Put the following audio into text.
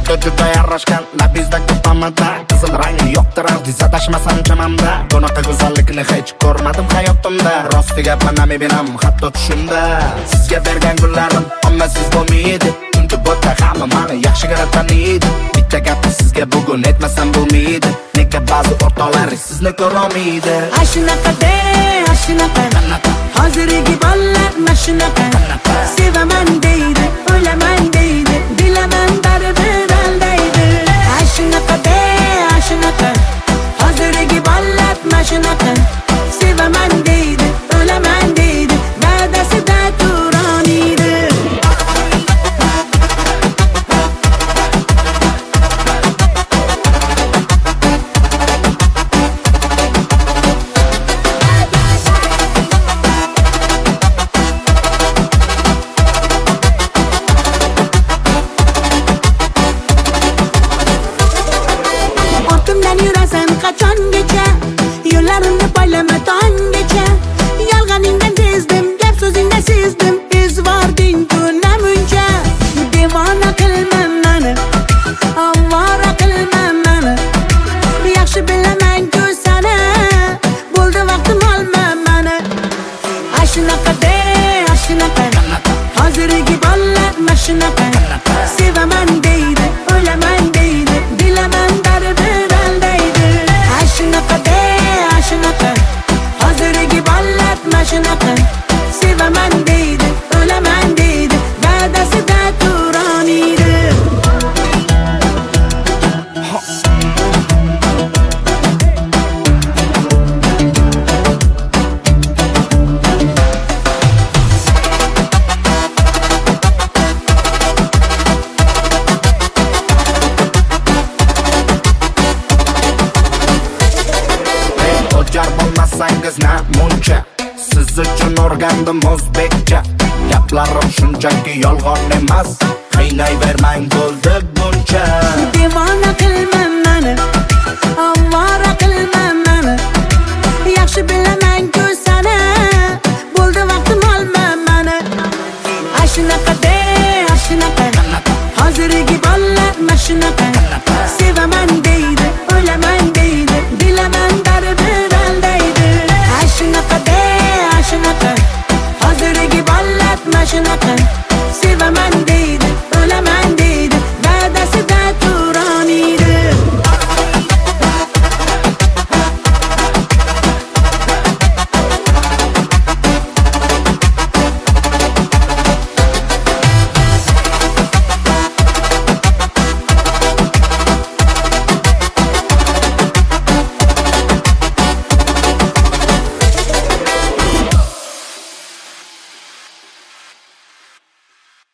Yigitga juda yarashgan labizda ko'pamada qizil rangi yo'qdir ardiz adashmasam chamamda bunaqa go'zallikni hech ko'rmadim hayotimda rosti gaplarni benam hatto tushimda sizga bergan gullarim hammasiz bo'lmaydi chunki bo'ta hamma meni yaxshigina taniydi bitta gapni sizga bugun aytmasam bo'lmaydi nega ba'zi o'rtoqlaringiz sizni ko'rolmaydi ashunaqa hozirgi bolalar mashunaqa sevaman deydi o'laman deydi bilaman baribir aldaydi ashunaqa hozirgi bolalar mashunaqa sevaman deydi o'laman deydi va'dasida turoniydi yurasan qachongacha yo'llarimni poylama tonggacha yolg'oningdan sezdim gap so'zingdan sezdim izvording namuncha devona qilma meni ovora qilma meni yaxshi bilaman-ku seni bo'ldi vaqtim olma meni ashunaqa hozirgi bolalar mashunaqa sevaman deydi o'laman deydi bilaman baribir aldaydi ashunaqa hozirgi bolalar mashunaqa sevaman deydi o'laman deydi va'dasida turoniydi O'jar bo'lmasangiz namuncha siz uchun o'rgandim o'zbekcha gaplarim shunchaki yolg'on emas qiynayvermang bo'ldi buncha devona qilma meni ovora qilma meni yaxshi bilaman-ku seni bo'ldi vaqtim olma meni ashunaqa hozirgi bolalar mashunaqa sevaman deydi o'laman deydi bilaman baribir aldaydi ashunaqa hozirgi bolalar mashunaqa